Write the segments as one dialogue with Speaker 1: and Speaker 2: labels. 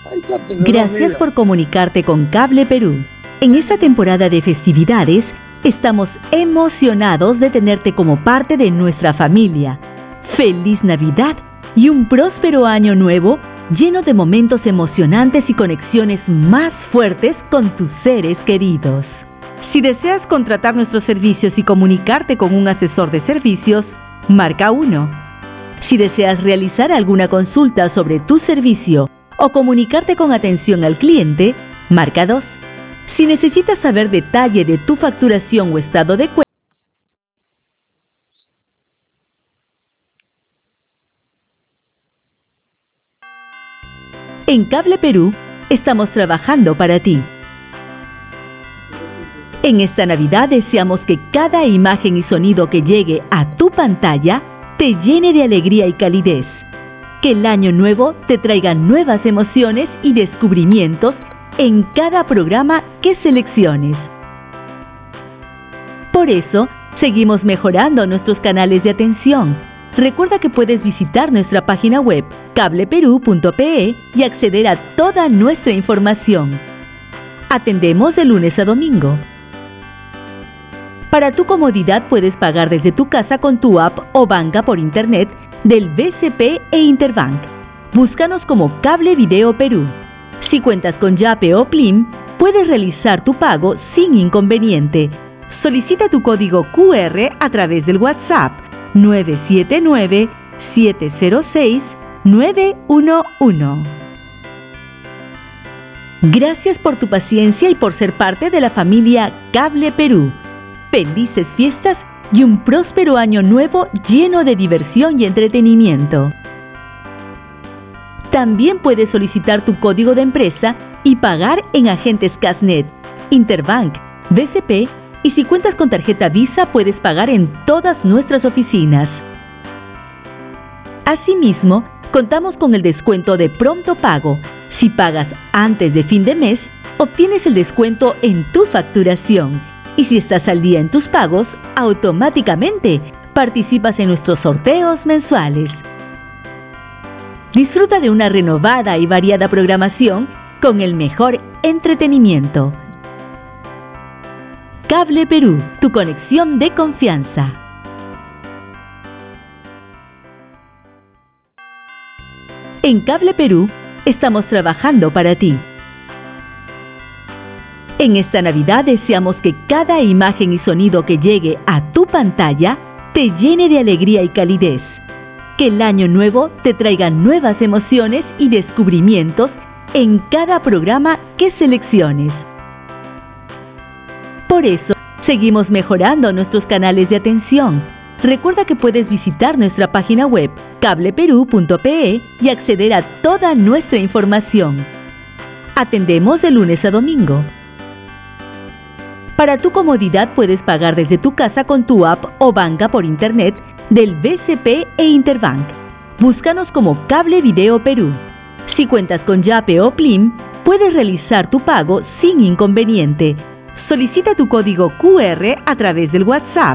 Speaker 1: Gracias por comunicarte con Cable Perú. En esta temporada de festividades, estamos emocionados de tenerte como parte de nuestra familia. ¡Feliz Navidad y un próspero año nuevo lleno de momentos emocionantes y conexiones más fuertes con tus seres queridos! Si deseas contratar nuestros servicios y comunicarte con un asesor de servicios, marca 1. Si deseas realizar alguna consulta sobre tu servicio o comunicarte con atención al cliente, marca 2. Si necesitas saber detalle de tu facturación o estado de cuenta, en Cable Perú estamos trabajando para ti. En esta Navidad deseamos que cada imagen y sonido que llegue a tu pantalla te llene de alegría y calidez. Que el año nuevo te traiga nuevas emociones y descubrimientos en cada programa que selecciones. Por eso, seguimos mejorando nuestros canales de atención. Recuerda que puedes visitar nuestra página web cableperú.pe y acceder a toda nuestra información. Atendemos de lunes a domingo. Para tu comodidad puedes pagar desde tu casa con tu app o banca por internet del BCP e Interbank. Búscanos como Cable Video Perú. Si cuentas con Yape o Plim, puedes realizar tu pago sin inconveniente. Solicita tu código QR a través del WhatsApp 979-706-911. Gracias por tu paciencia y por ser parte de la familia Cable Perú. Felices fiestas y un próspero año nuevo lleno de diversión y entretenimiento. También puedes solicitar tu código de empresa y pagar en agentes Casnet, Interbank, BCP y si cuentas con tarjeta Visa puedes pagar en todas nuestras oficinas. Asimismo, contamos con el descuento de pronto pago. Si pagas antes de fin de mes, obtienes el descuento en tu facturación. Y si estás al día en tus pagos, automáticamente participas en nuestros sorteos mensuales. Disfruta de una renovada y variada programación con el mejor entretenimiento. Cable Perú, tu conexión de confianza. En Cable Perú estamos trabajando para ti. En esta Navidad deseamos que cada imagen y sonido que llegue a tu pantalla te llene de alegría y calidez. Que el año nuevo te traiga nuevas emociones y descubrimientos en cada programa que selecciones. Por eso, seguimos mejorando nuestros canales de atención. Recuerda que puedes visitar nuestra página web cableperú.pe y acceder a toda nuestra información. Atendemos de lunes a domingo. Para tu comodidad puedes pagar desde tu casa con tu app o banca por internet del BCP e Interbank. Búscanos como Cable Video Perú. Si cuentas con Yape o Plim, puedes realizar tu pago sin inconveniente. Solicita tu código QR a través del WhatsApp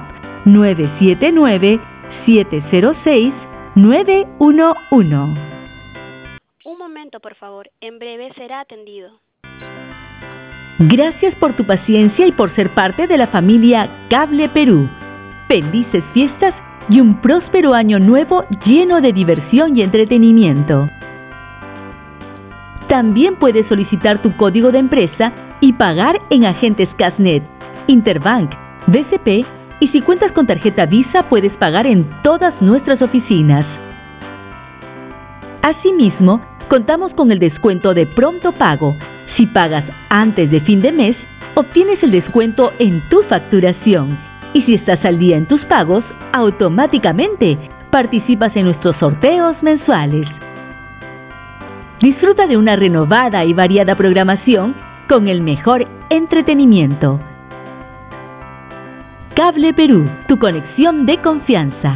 Speaker 1: 979-706-911.
Speaker 2: Un momento, por favor. En breve será atendido.
Speaker 1: Gracias por tu paciencia y por ser parte de la familia Cable Perú. Felices fiestas y un próspero año nuevo lleno de diversión y entretenimiento. También puedes solicitar tu código de empresa y pagar en agentes Casnet, Interbank, BCP y si cuentas con tarjeta Visa puedes pagar en todas nuestras oficinas. Asimismo, contamos con el descuento de pronto pago. Si pagas antes de fin de mes, obtienes el descuento en tu facturación. Y si estás al día en tus pagos, automáticamente participas en nuestros sorteos mensuales. Disfruta de una renovada y variada programación con el mejor entretenimiento. Cable Perú, tu conexión de confianza.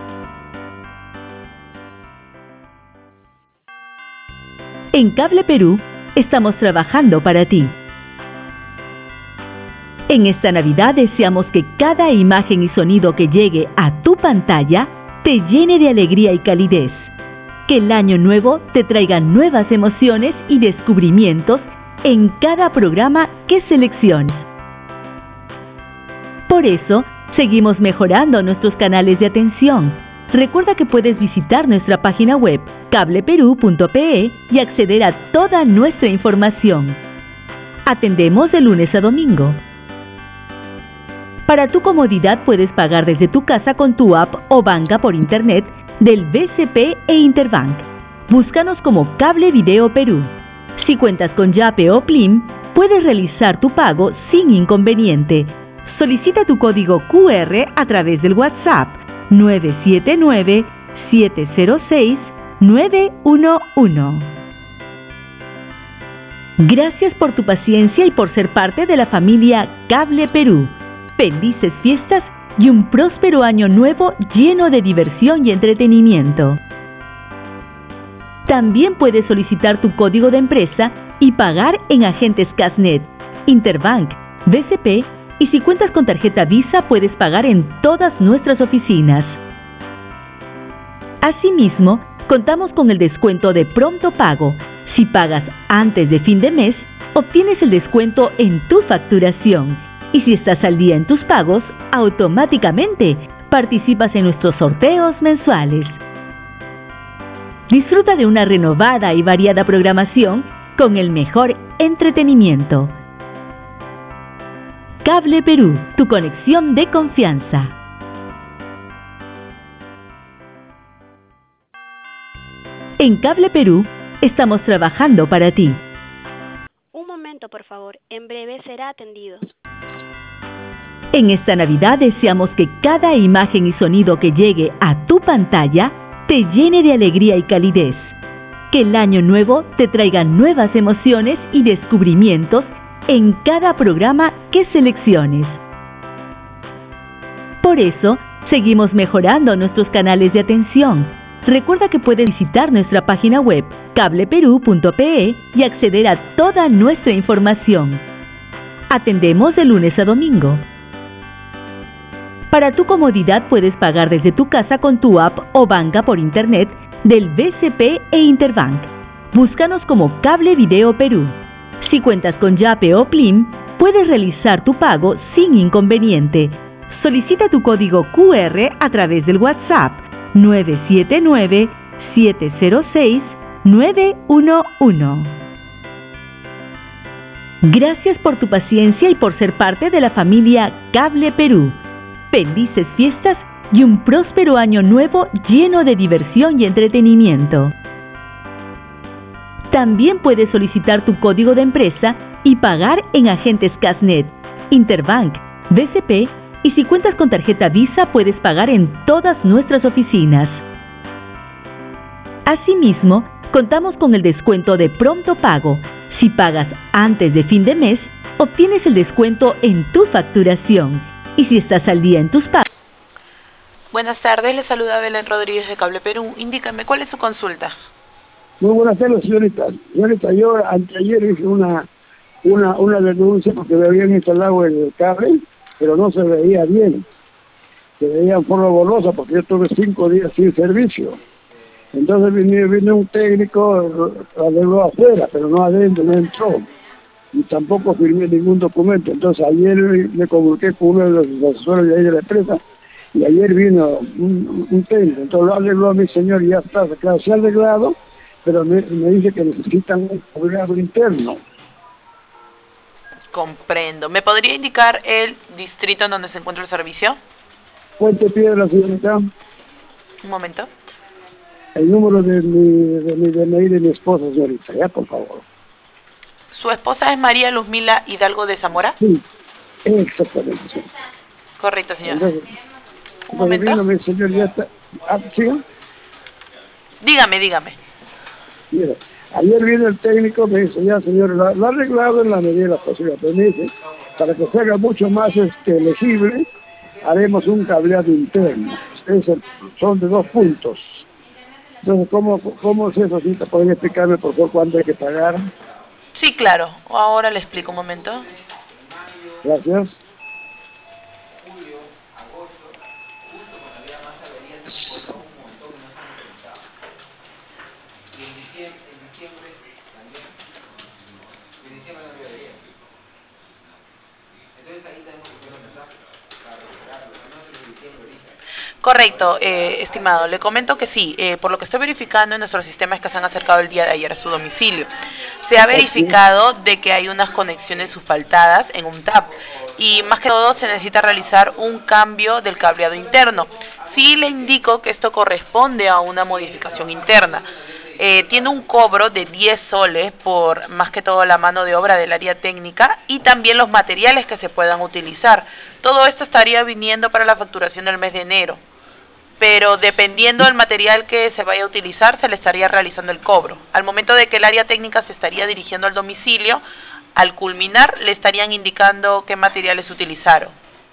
Speaker 1: En Cable Perú estamos trabajando para ti. En esta Navidad deseamos que cada imagen y sonido que llegue a tu pantalla te llene de alegría y calidez. Que el año nuevo te traiga nuevas emociones y descubrimientos en cada programa que selecciones. Por eso, seguimos mejorando nuestros canales de atención. Recuerda que puedes visitar nuestra página web cableperú.pe y acceder a toda nuestra información. Atendemos de lunes a domingo. Para tu comodidad puedes pagar desde tu casa con tu app o banca por internet del BCP e Interbank. Búscanos como Cable Video Perú. Si cuentas con Yape o Plim, puedes realizar tu pago sin inconveniente. Solicita tu código QR a través del WhatsApp 979-706-911. Gracias por tu paciencia y por ser parte de la familia Cable Perú. Felices fiestas y un próspero año nuevo lleno de diversión y entretenimiento. También puedes solicitar tu código de empresa y pagar en agentes Casnet, Interbank, BCP y si cuentas con tarjeta Visa puedes pagar en todas nuestras oficinas. Asimismo, contamos con el descuento de pronto pago. Si pagas antes de fin de mes, obtienes el descuento en tu facturación. Y si estás al día en tus pagos, automáticamente participas en nuestros sorteos mensuales. Disfruta de una renovada y variada programación con el mejor entretenimiento. Cable Perú, tu conexión de confianza. En Cable Perú, estamos trabajando para ti.
Speaker 2: Un momento, por favor. En breve será atendido.
Speaker 1: En esta Navidad deseamos que cada imagen y sonido que llegue a tu pantalla te llene de alegría y calidez. Que el año nuevo te traiga nuevas emociones y descubrimientos en cada programa que selecciones. Por eso, seguimos mejorando nuestros canales de atención. Recuerda que puedes visitar nuestra página web cableperú.pe y acceder a toda nuestra información. Atendemos de lunes a domingo. Para tu comodidad puedes pagar desde tu casa con tu app o banca por internet del BCP e Interbank. Búscanos como Cable Video Perú. Si cuentas con Yape o Plim, puedes realizar tu pago sin inconveniente. Solicita tu código QR a través del WhatsApp 979-706-911. Gracias por tu paciencia y por ser parte de la familia Cable Perú. Felices fiestas y un próspero año nuevo lleno de diversión y entretenimiento. También puedes solicitar tu código de empresa y pagar en agentes Casnet, Interbank, BCP y si cuentas con tarjeta Visa puedes pagar en todas nuestras oficinas. Asimismo, contamos con el descuento de pronto pago. Si pagas antes de fin de mes, obtienes el descuento en tu facturación. Y si estás al día en tus pagos.
Speaker 3: Buenas tardes, le saluda Belén Rodríguez de Cable Perú. Indícame, ¿cuál es su consulta?
Speaker 4: Muy buenas tardes, señorita. Señorita, yo anteayer hice una denuncia porque me habían instalado el cable, pero no se veía bien. Se veía en forma borrosa porque yo tuve 5 días sin servicio. Entonces vino un técnico, arregló afuera, pero no adentro, no entró. Y tampoco firmé ningún documento. Entonces ayer me comuniqué con uno de los asesores de ahí de la empresa y ayer vino un técnico. Entonces lo arregló a mi señor y ya está, claro, se ha arreglado, pero me dice que necesitan un cableado interno.
Speaker 3: Comprendo. ¿Me podría indicar el distrito en donde se encuentra el servicio?
Speaker 4: Puente Piedra, señorita.
Speaker 3: Un momento.
Speaker 4: El número de mi DNI de mi esposa, señorita, ya, por favor.
Speaker 3: ¿Su esposa es María Luzmila Hidalgo de Zamora?
Speaker 4: Sí, exactamente, sí.
Speaker 3: Correcto, señor.
Speaker 4: Entonces,
Speaker 3: Un momento.
Speaker 4: Vino mi señor ya está. ¿Sí?
Speaker 3: Dígame.
Speaker 4: Mira, ayer vino el técnico, me dice, ya señor, lo ha arreglado en la medida de la posibilidad, pero me dice, para que se haga mucho más legible, haremos un cableado interno. Son de 2 puntos. Entonces, ¿cómo es eso? ¿Sí? ¿Podría explicarme, por favor, cuánto hay que pagar?
Speaker 3: Sí, claro. Ahora le explico un momento.
Speaker 4: Gracias.
Speaker 3: Correcto, estimado. Le comento que sí, por lo que estoy verificando en nuestro sistema es que se han acercado el día de ayer a su domicilio. Se ha verificado de que hay unas conexiones subfaltadas en un TAP y más que todo se necesita realizar un cambio del cableado interno. Sí le indico que esto corresponde a una modificación interna. Tiene un cobro de 10 soles por más que todo la mano de obra del área técnica y también los materiales que se puedan utilizar. Todo esto estaría viniendo para la facturación del mes de enero, pero dependiendo del material que se vaya a utilizar se le estaría realizando el cobro. Al momento de que el área técnica se estaría dirigiendo al domicilio, al culminar le estarían indicando qué materiales utilizaron.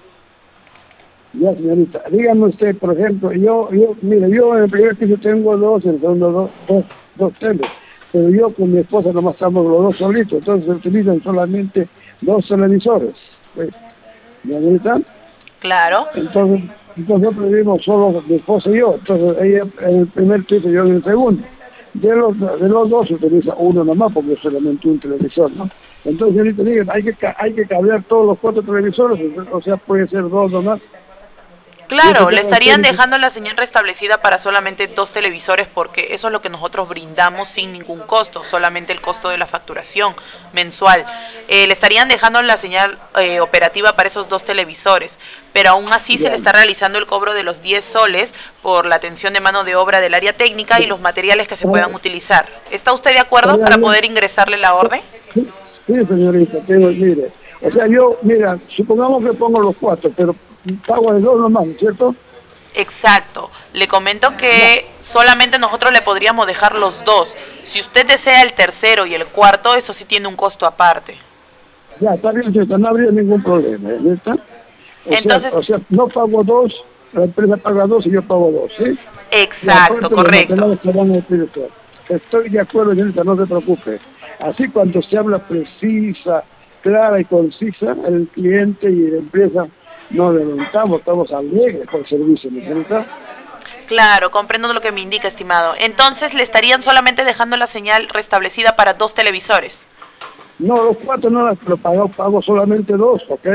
Speaker 4: Ya, señorita, dígame usted, por ejemplo, mire, yo en el primer piso tengo dos, en el segundo dos teles, pero yo con mi esposa nomás estamos los dos solitos, entonces se utilizan solamente dos televisores, pues, señorita.
Speaker 3: Claro.
Speaker 4: Entonces nosotros vivimos solo mi esposa y yo, entonces ella en el primer piso y yo en el segundo. De los dos se utiliza uno nomás porque es solamente un televisor, ¿no? Entonces, señorita, digan, hay que cablear todos los 4 televisores, o sea, puede ser 2 nomás.
Speaker 3: Claro, le estarían dejando la señal restablecida para solamente 2 televisores porque eso es lo que nosotros brindamos sin ningún costo, solamente el costo de la facturación mensual. Le estarían dejando la señal operativa para esos 2 televisores, pero aún así se le está realizando el cobro de los 10 soles por la atención de mano de obra del área técnica y los materiales que se puedan utilizar. ¿Está usted de acuerdo para poder ingresarle la orden?
Speaker 4: Sí, señorita, pero mire, o sea, mira, supongamos que pongo los 4, pero pago de 2 nomás, ¿cierto?
Speaker 3: Exacto. Le comento que solamente nosotros le podríamos dejar los 2. Si usted desea el tercero y el cuarto, eso sí tiene un costo aparte.
Speaker 4: Ya, está bien, señorita, no habría ningún problema, ¿está?
Speaker 3: Entonces,
Speaker 4: o sea, no pago 2, la empresa paga 2 y yo pago 2, ¿sí?
Speaker 3: Exacto, correcto.
Speaker 4: Estoy de acuerdo, señorita, no se preocupe. Así cuando se habla precisa, clara y concisa, el cliente y la empresa no levantamos, estamos alegres por el servicio, ¿me entiendes?
Speaker 3: Claro, comprendo lo que me indica, estimado. Entonces, ¿le estarían solamente dejando la señal restablecida para 2 televisores?
Speaker 4: No, los 4 no las pago solamente 2, ¿ok?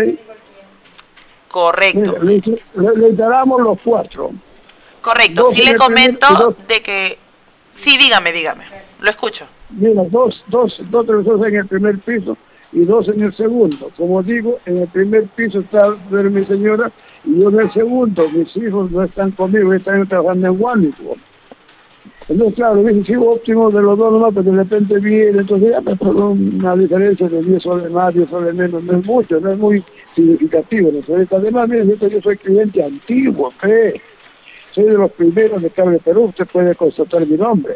Speaker 3: Correcto.
Speaker 4: Mire, le daremos los 4.
Speaker 3: Correcto, sí le comento de que... Sí, dígame, lo escucho.
Speaker 4: Mira, dos televisores en el primer piso y 2 en el segundo. Como digo, en el primer piso está mi señora y yo en el segundo. Mis hijos no están conmigo, están trabajando en Washington. Entonces, claro, dije, sí, óptimo de los 2 nomás, pero de repente viene, entonces ya me pongo una diferencia de 10 soles más, 10 soles menos, no es mucho, no es muy significativo. ¿No? Además, mire, yo soy cliente antiguo, soy de los primeros de Cable Perú, usted puede constatar mi nombre.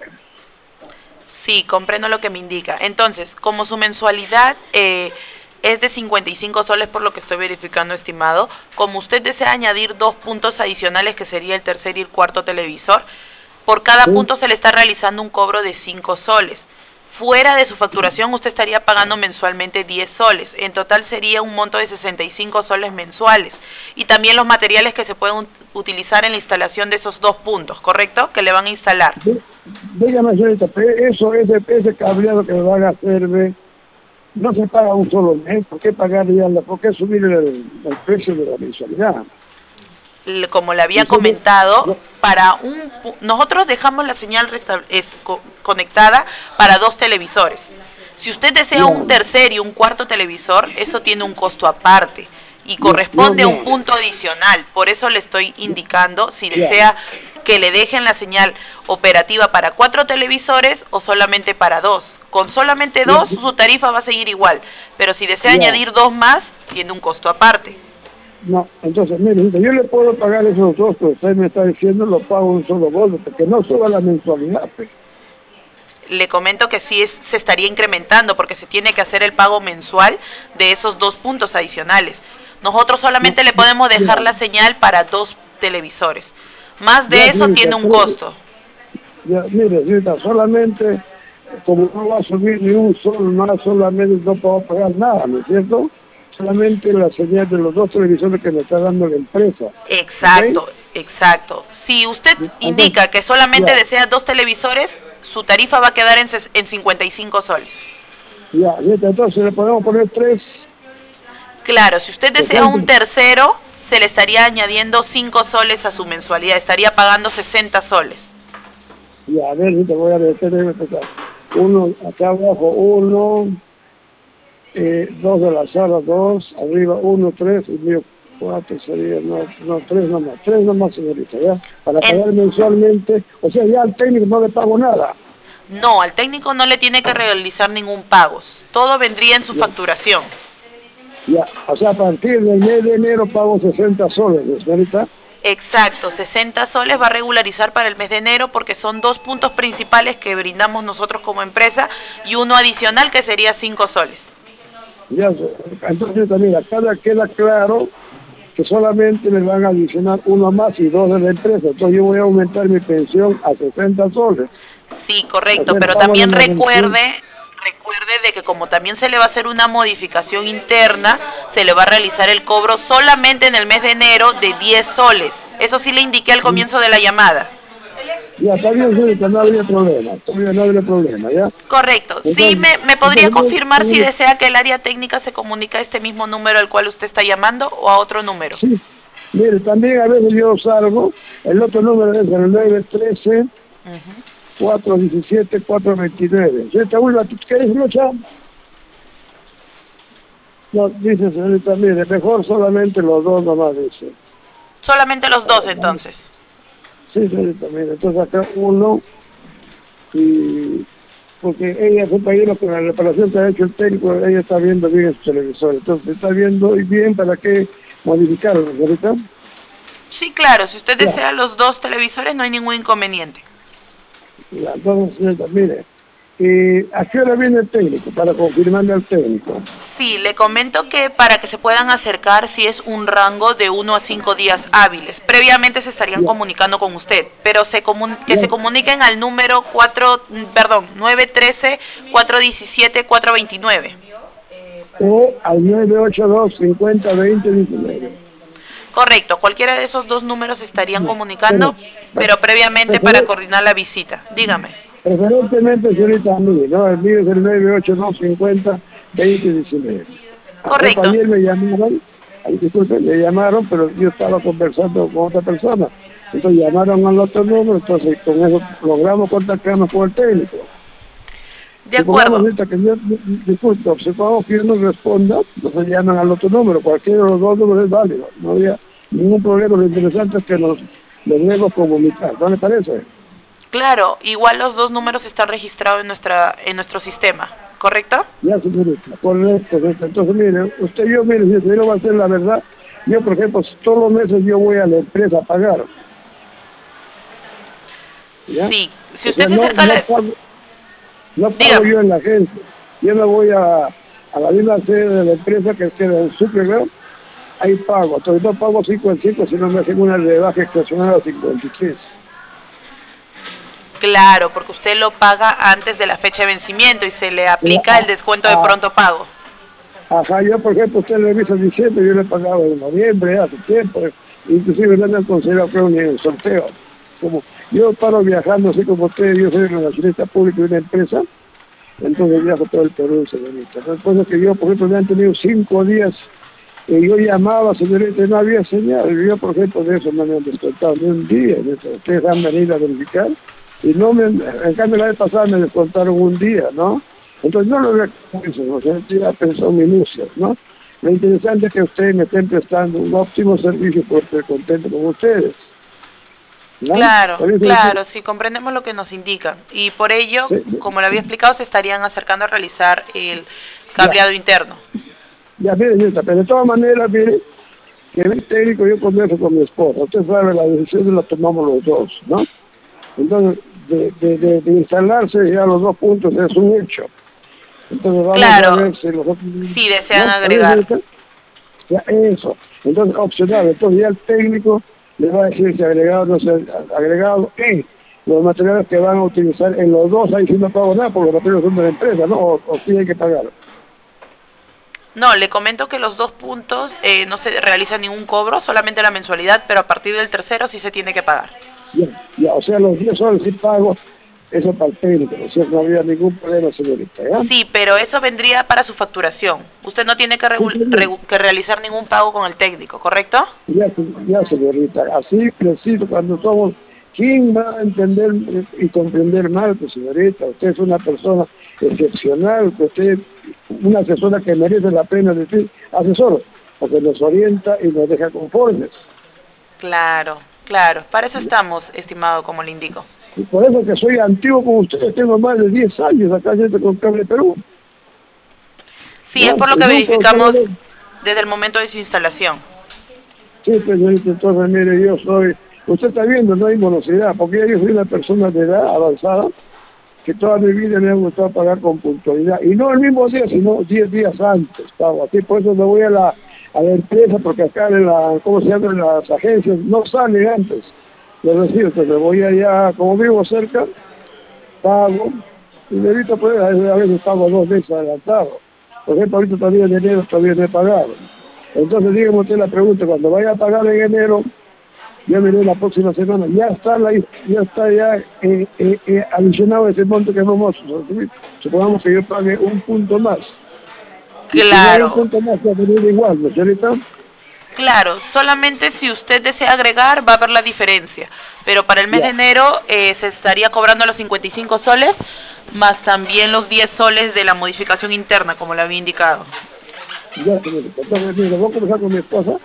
Speaker 3: Sí, comprendo lo que me indica. Entonces, como su mensualidad es de 55 soles por lo que estoy verificando, estimado, como usted desea añadir 2 puntos adicionales, que sería el tercer y el cuarto televisor, por cada punto se le está realizando un cobro de 5 soles. Fuera de su facturación, usted estaría pagando mensualmente 10 soles. En total sería un monto de 65 soles mensuales. Y también los materiales que se pueden utilizar en la instalación de esos 2 puntos, ¿correcto? Que le van a instalar.
Speaker 4: Dígame, señorita, ese cableado que me van a hacer, no se paga un solo mes. ¿Por qué pagar ya? ¿Por qué subir el precio de la mensualidad?
Speaker 3: Como le había comentado, nosotros dejamos la señal conectada para 2 televisores. Si usted desea un tercer y un cuarto televisor, eso tiene un costo aparte y corresponde a un punto adicional. Por eso le estoy indicando si desea que le dejen la señal operativa para 4 televisores o solamente para 2. Con solamente 2 su tarifa va a seguir igual, pero si desea añadir 2 más, tiene un costo aparte.
Speaker 4: No, entonces, mire, yo le puedo pagar esos 2 que usted me está diciendo, lo pago un solo bono, porque no suba la mensualidad, pues.
Speaker 3: Le comento que sí se estaría incrementando, porque se tiene que hacer el pago mensual de esos 2 puntos adicionales. Nosotros solamente le podemos dejar la señal para 2 televisores. Más de eso tiene un costo.
Speaker 4: Ya, mire, señorita, solamente, como no va a subir ni un sol más, solamente no puedo pagar nada, ¿no es cierto? Solamente la señal de los 2 televisores que me está dando la empresa.
Speaker 3: Exacto,
Speaker 4: ¿okay?
Speaker 3: Exacto. Si usted indica que solamente desea 2 televisores, su tarifa va a quedar en 55 soles.
Speaker 4: Ya, entonces le podemos poner 3.
Speaker 3: Claro, si usted desea un tercero, se le estaría añadiendo 5 soles a su mensualidad, estaría pagando 60 soles.
Speaker 4: Y a ver, si te voy a meter, déjame empezar. Uno, acá abajo, uno, dos de la sala, dos, arriba, uno, tres, y mío, cuatro sería, no, tres nomás, señorita, ¿ya? Para pagar mensualmente, o sea, ya al técnico no le pago nada.
Speaker 3: No, al técnico no le tiene que realizar ningún pago, todo vendría en su facturación.
Speaker 4: Ya, o sea, a partir del mes de enero pago 60 soles, señorita.
Speaker 3: Exacto, 60 soles va a regularizar para el mes de enero porque son 2 puntos principales que brindamos nosotros como empresa y uno adicional que sería 5 soles.
Speaker 4: Ya, entonces también acá queda claro que solamente me van a adicionar uno más y dos de la empresa, entonces yo voy a aumentar mi pensión a 60 soles.
Speaker 3: Sí, correcto, pero también recuerde de que como también se le va a hacer una modificación interna, se le va a realizar el cobro solamente en el mes de enero de 10 soles. Eso sí le indiqué al comienzo de la llamada.
Speaker 4: Ya, está bien, señorita, no habría problema, ¿ya?
Speaker 3: Correcto.
Speaker 4: Entonces,
Speaker 3: Sí, me podría confirmar si desea que el área técnica se comunique a este mismo número al cual usted está llamando o a otro número.
Speaker 4: Sí, mire, también a veces yo salgo, el otro número es el 913 417 429. Señorita Ulva, ¿tú quieres luchar? No, dice señorita, mire, mejor solamente los dos nomás, dice.
Speaker 3: Solamente los dos, entonces.
Speaker 4: Sí, señorita, mire, entonces acá uno, y porque ella fue para ir con la reparación que ha hecho el técnico, ella está viendo bien su televisor, entonces está viendo bien para qué modificarlo, señorita.
Speaker 3: Sí, claro, si usted desea los dos televisores no hay ningún inconveniente.
Speaker 4: Ya, entonces, señorita, mire, ¿a qué hora viene el técnico? Para confirmarle al técnico.
Speaker 3: Sí, le comento que para que se puedan acercar, si es un rango de 1 a 5 días hábiles. Previamente se estarían comunicando con usted, pero se comuniquen al número 913-417-429.
Speaker 4: O al 982-50-20-19.
Speaker 3: Correcto, cualquiera de esos dos números estarían comunicando, pero previamente para coordinar la visita. Dígame.
Speaker 4: Preferentemente, señorita, a mí, ¿no? El mío es el 982-50-20-19.
Speaker 3: Correcto.
Speaker 4: También me llamaron, disculpen, me llamaron, pero yo estaba conversando con otra persona. Entonces llamaron al otro número, entonces con eso logramos contactarnos con el técnico.
Speaker 3: De acuerdo.
Speaker 4: Disculpe, observamos que yo no responda, entonces llaman al otro número, cualquiera de los dos números es válido, no había ningún problema. Lo interesante es que nos debemos comunicar, ¿no le parece?
Speaker 3: Claro, igual los dos números están registrados en nuestro sistema, ¿correcto?
Speaker 4: Ya, señorita, correcto. Entonces, mire, mire, si yo voy a hacer la verdad, yo, por ejemplo, todos los meses yo voy a la empresa a pagar. ¿Ya?
Speaker 3: Sí, si usted se acerca a la...
Speaker 4: No pago yo en la agencia, yo me voy a la misma sede de la empresa que queda en Sucre, ahí pago, entonces no pago 5 en 5, sino me hacen una rebaja excepcional a 53.
Speaker 3: Claro, porque usted lo paga antes de la fecha de vencimiento y se le aplica el descuento de pronto pago.
Speaker 4: Ajá, yo por ejemplo, usted le avisa en diciembre, yo le he pagado en noviembre, hace tiempo, inclusive no me han considerado que ni en sorteo. Como yo paro viajando, así como usted, yo soy relacionista público de una empresa, entonces viajo todo el Perú, señorita. Entonces que yo, por ejemplo, me han tenido 5 días, y yo llamaba, señorita, y no había señal, y yo, por ejemplo, de eso no me han descontado ni un día, ustedes han venido a verificar, y no en cambio la vez pasada me descontaron un día, ¿no? Entonces no lo veo como eso, ¿no? O sea, ya pensó minucias, ¿no? Lo interesante es que ustedes me estén prestando un óptimo servicio por estar contento con ustedes. ¿no?
Speaker 3: Claro, sí, comprendemos lo que nos indica. Y por ello, como le había explicado, se estarían acercando a realizar el cableado interno.
Speaker 4: Ya, mire, pero de todas maneras, mire, que el técnico yo converso con mi esposa. Usted sabe, la decisión la tomamos los dos, ¿no? Entonces, de instalarse ya los 2 puntos es un hecho. Entonces vamos a ver si los otros...
Speaker 3: Sí, desean agregar.
Speaker 4: Ya, eso. Entonces, opcional. Entonces ya el técnico le va a decir si agregado o no se ha agregado y los materiales que van a utilizar en los dos, ahí sí no pago nada porque los materiales son de la empresa, ¿no? O sí hay que pagar.
Speaker 3: No, le comento que los 2 puntos no se realiza ningún cobro, solamente la mensualidad, pero a partir del tercero sí se tiene que pagar.
Speaker 4: Ya, o sea, los 10 soles sí pago, Eso para el técnico, ¿no es cierto? No había ningún problema, señorita, ¿ya?
Speaker 3: Sí, pero eso vendría para su facturación. Usted no tiene que, que realizar ningún pago con el técnico, ¿correcto?
Speaker 4: Ya, señorita, así preciso, cuando somos, ¿quién va a entender y comprender mal, pues, señorita? Usted es una persona excepcional, usted una asesora que merece la pena decir asesor, porque nos orienta y nos deja conformes.
Speaker 3: Claro, claro, para eso estamos, estimado, como le indico.
Speaker 4: Y por eso que soy antiguo con ustedes, tengo más de 10 años acá yendo con Cable Perú.
Speaker 3: Sí, es por lo que verificamos desde el momento de su instalación.
Speaker 4: Sí, señorita, entonces mire, yo soy, usted está viendo, no hay morosidad, porque yo soy una persona de edad avanzada, que toda mi vida me ha gustado pagar con puntualidad, y no el mismo día, sino 10 días antes, pago así, por eso me voy a la empresa, porque acá en la, ¿cómo se llama?, en las agencias, no sale antes, lo decir, entonces me voy allá, como vivo cerca, pago, y ahorita pues a veces pago 2 meses adelantado, por ejemplo, ahorita todavía en enero todavía no he pagado, entonces dígame usted la pregunta, cuando vaya a pagar en enero, yo miré la próxima semana, ya está adicionado ese monto que vamos a subir. Supongamos que yo pague un punto más.
Speaker 3: Claro.
Speaker 4: Un punto más va a venir igual, ¿no, señorita?
Speaker 3: Claro, solamente si usted desea agregar va a haber la diferencia, pero para el mes de enero se estaría cobrando los 55 soles, más también los 10 soles de la modificación interna, como le había indicado.
Speaker 4: Ya, señorita, entonces mire, voy a conversar con mi esposa,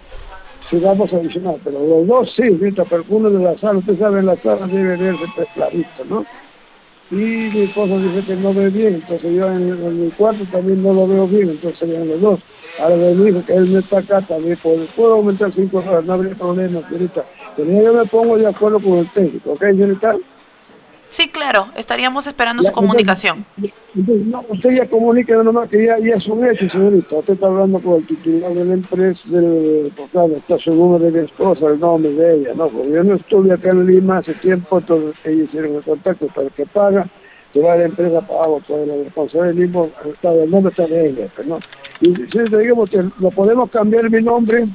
Speaker 4: si vamos a adicionar, pero los dos sí, ahorita, pero uno de la sala, usted sabe, en la sala debe verse pues, clarito, ¿no? Y mi esposa dice que no ve bien, entonces yo en mi cuarto también no lo veo bien, entonces serían los dos. Ahora me dijo que él no está acá también, puedo aumentar 5 horas, no habría problema, señorita. Pero yo me pongo de acuerdo con el técnico, ¿ok, señorita?
Speaker 3: Sí, claro, estaríamos esperando su comunicación.
Speaker 4: Entonces, no, usted ya comunica nomás que ya es un hecho, señorita. Usted está hablando con el titular de la empresa, claro, está su número de mi esposa, el nombre de ella, ¿no? Porque yo no estuve acá en Lima hace tiempo, entonces ellos hicieron el contacto para que paga, se va a la empresa pago, pues el responsable mismo, el nombre está de ella, pues, ¿no? Y si le digamos que lo podemos cambiar mi nombre.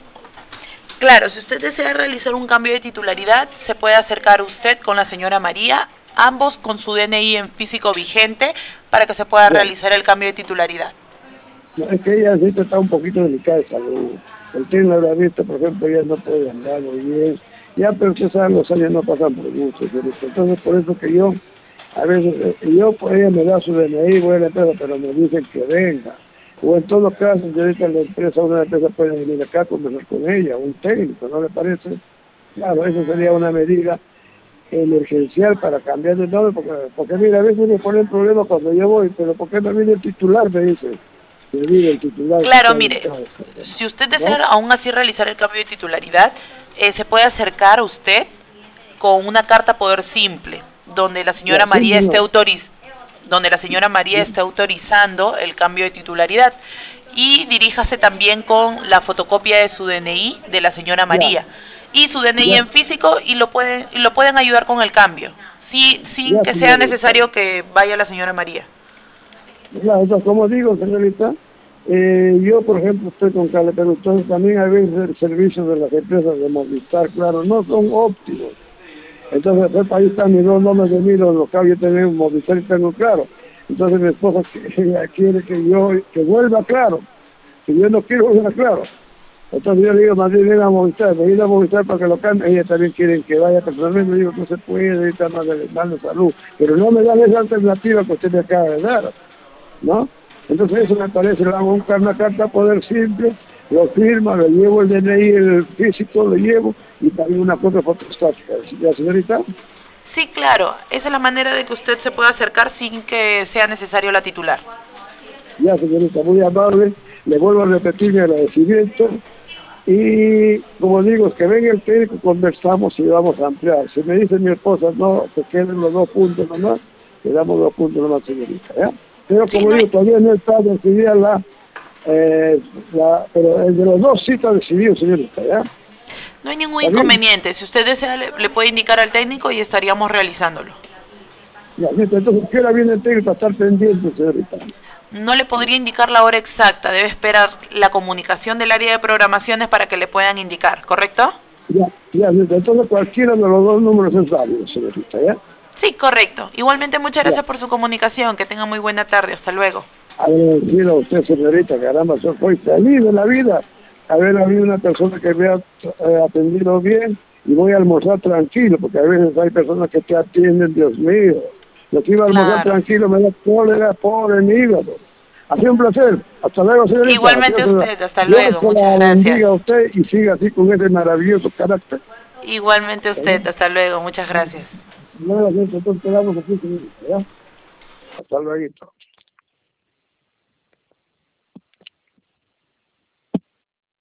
Speaker 3: Claro, si usted desea realizar un cambio de titularidad, se puede acercar usted con la señora María, ambos con su DNI en físico vigente, para que se pueda realizar el cambio de titularidad.
Speaker 4: No, es que ella sí está un poquito delicada de salud. El tiene la vista, por ejemplo, ella no puede andar muy bien. Ya, pero usted sabe, los años no pasan por mucho. Entonces, por eso que yo, a veces, pues ella me da su DNI, voy a la empresa, pero me dicen que venga. O en todo caso, yo ahorita la empresa, una empresa puede venir acá a conversar con ella, un técnico, ¿no le parece? Claro, eso sería una medida emergencial para cambiar de nombre, porque mira, a veces me ponen problemas cuando yo voy, pero ¿por qué no viene el titular? Me dice. El titular.
Speaker 3: Claro, mire, si usted desea aún así realizar el cambio de titularidad, se puede acercar a usted con una carta poder simple, donde la señora María esté autorizando el cambio de titularidad, y diríjase también con la fotocopia de su DNI de la señora María y su DNI en físico, y lo pueden ayudar con el cambio, sin que sea necesario que vaya la señora María.
Speaker 4: Claro, entonces, como digo, señorita, yo, por ejemplo, estoy con Cable Perú, entonces también a veces el servicio de las empresas de Movistar, claro, no son óptimos. Entonces, ahí están mis dos nombres de mí, los locales, yo tengo Movistar y tengo claro. Entonces, mi esposa quiere que vuelva claro, y yo no quiero volver claro. Entonces, yo le digo, más bien, venga a Movistar, me a Movistar para que lo cambie. Ella también quiere que vaya personalmente, me digo, no se puede, está mal de salud. Pero no me dan esa alternativa que usted me acaba de dar, ¿no? Entonces eso me parece, le hago una carta poder simple, lo firma, le llevo el DNI, el físico, lo llevo, y también una foto fotostática. ¿Ya, señorita?
Speaker 3: Sí, claro, esa es la manera de que usted se pueda acercar sin que sea necesario la titular.
Speaker 4: Ya, señorita, muy amable, le vuelvo a repetir mi agradecimiento, y como digo, que venga el técnico, conversamos y vamos a ampliar. Si me dice mi esposa, no, que queden los 2 puntos nomás, le damos 2 puntos nomás, señorita, ¿ya? Pero como digo, todavía no está decidida pero el de los 2 sí está decidido, señorita, ¿ya?
Speaker 3: No hay ningún inconveniente. Si usted desea, le puede indicar al técnico y estaríamos realizándolo.
Speaker 4: Ya, entonces, ¿qué hora viene el técnico para estar pendiente, señorita?
Speaker 3: No le podría indicar la hora exacta. Debe esperar la comunicación del área de programaciones para que le puedan indicar, ¿correcto?
Speaker 4: Ya, entonces cualquiera de los 2 números es válido, señorita, ¿ya?
Speaker 3: Sí, correcto. Igualmente, muchas
Speaker 4: Ya.
Speaker 3: gracias por su comunicación. Que tenga muy buena tarde. Hasta luego.
Speaker 4: Agradecido a usted, señorita, caramba, yo soy feliz de la vida haber habido una persona que me ha atendido bien y voy a almorzar tranquilo, porque a veces hay personas que te atienden, Dios mío. Yo que iba a almorzar
Speaker 3: Claro.
Speaker 4: tranquilo, me da cólera, pobre mi hígado. Ha sido un placer. Hasta luego, señorita.
Speaker 3: Igualmente
Speaker 4: Dios,
Speaker 3: usted. Hasta
Speaker 4: Dios
Speaker 3: luego.
Speaker 4: se
Speaker 3: Muchas
Speaker 4: la
Speaker 3: gracias.
Speaker 4: bendiga a usted y siga así con ese maravilloso carácter.
Speaker 3: Igualmente usted. Hasta luego. Muchas gracias.
Speaker 4: Luego, entonces quedamos aquí, señorita, ¿ya? Hasta luego.